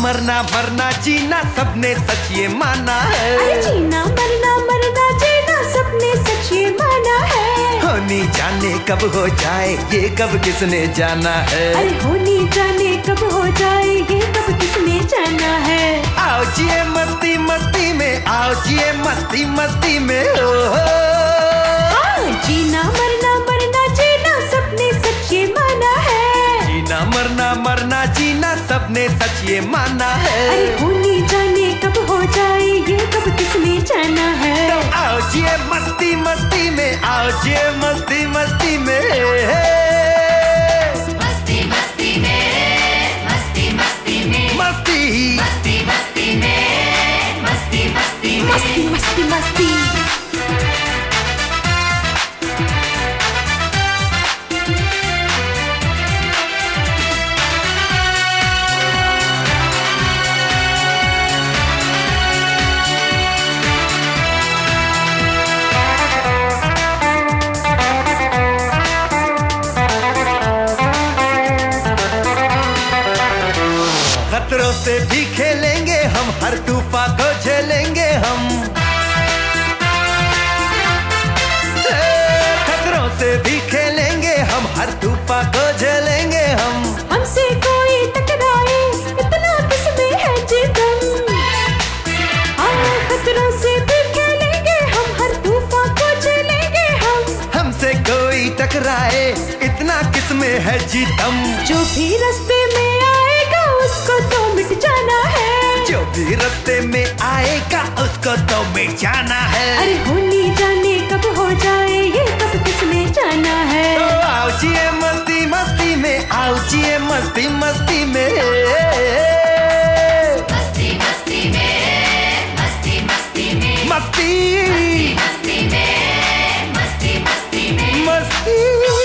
मरना मरना जीना सबने सच ये माना है। अरे जीना मरना मरना जीना सबने सच ये माना है। होनी जाने कब हो जाए ये कब किसने जाना है। अरे होनी जाने कब हो जाए ये कब किसने जाना है। आओ जिए मस्ती मस्ती में, आओ जिए मस्ती मस्ती में। ओ जीना मरना मरना जीना सबने सच ये माना है। जीना मरना मरना जीना सबने सच ये माना है। अरे होनी जाने कब हो जाए ये कब किसने जाना है। तो आओ जिए मस्ती मस्ती में, आओ जिए मस्ती मस्ती में। मस्ती मस्ती में, मस्ती मस्ती में, मस्ती मस्ती मस्ती में, मस्ती मस्ती में, मस्ती मस्ती मस्ती। खतरों से भी खेलेंगे हम, हर तूफान को झेलेंगे हम। खतरों से भी खेलेंगे हम, हर तूफान को झेलेंगे हम। हमसे कोई टकराए इतना किसमें है जी दम। खतरों से भी खेलेंगे हम, हर तूफान को झेलेंगे हम। हमसे कोई टकराए इतना किसमें है जी दम। जो भी रास्ते में आएगा उसको तो मिट जाना है। जो भी रास्ते में आएगा उसको तो मिट जाना है। अरे होनी जाने कब हो जाए ये कब किसने जाना है। तो आओ जिए मस्ती मस्ती में, आओ जिए मस्ती मस्ती में। मस्ती मस्ती में, मस्ती मस्ती में, मस्ती मस्ती में, मस्ती मस्ती में, मस्ती।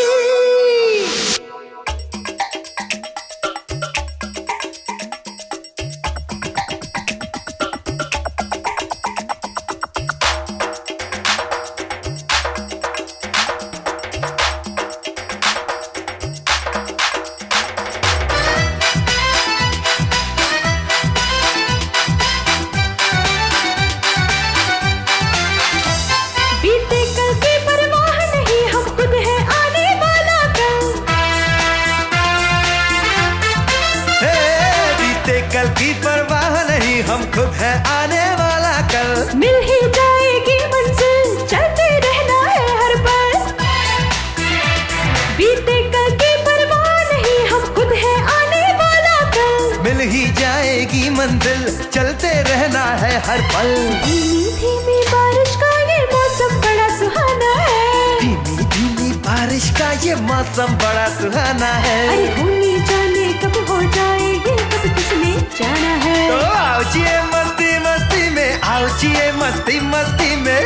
बीते कल की परवाह नहीं हम खुद है आने वाला कल। बीते कल की परवाह नहीं हम खुद है आने वाला कल। मिल ही जाएगी मंजिल चलते रहना है हर पल। बीते कल की परवाह नहीं हम खुद है आने वाला कल। मिल ही जाएगी मंजिल चलते रहना है हर पल। धीमी धीमी बारिश का ये मौसम बड़ा सुहाना है। धीमी धीमी बारिश का ये मौसम बड़ा सुहाना है। अरे होनी जाने कब हो जाए ये कब किसने जाना है। तो आओ जिए मस्ती मस्ती में, आओ जिए मस्ती मस्ती में।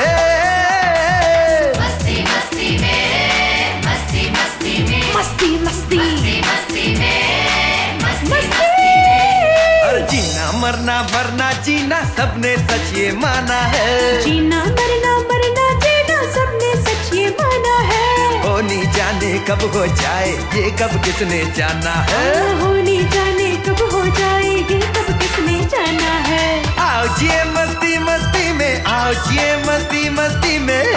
मस्ती मस्ती में, मस्ती मस्ती में, मस्ती मस्ती मस्ती मस्ती में, मस्ती मस्ती। और जीना मरना मरना जीना सबने सच ये माना है। जीना मरना मरना जीना सबने सच ये माना है। होनी जाने कब हो जाए ये कब किसने जाना है। होनी जाने कब हो जाए ये कब किसने जाना है। आओ जिए मस्ती मस्ती में, आओ जिए मस्ती मस्ती में।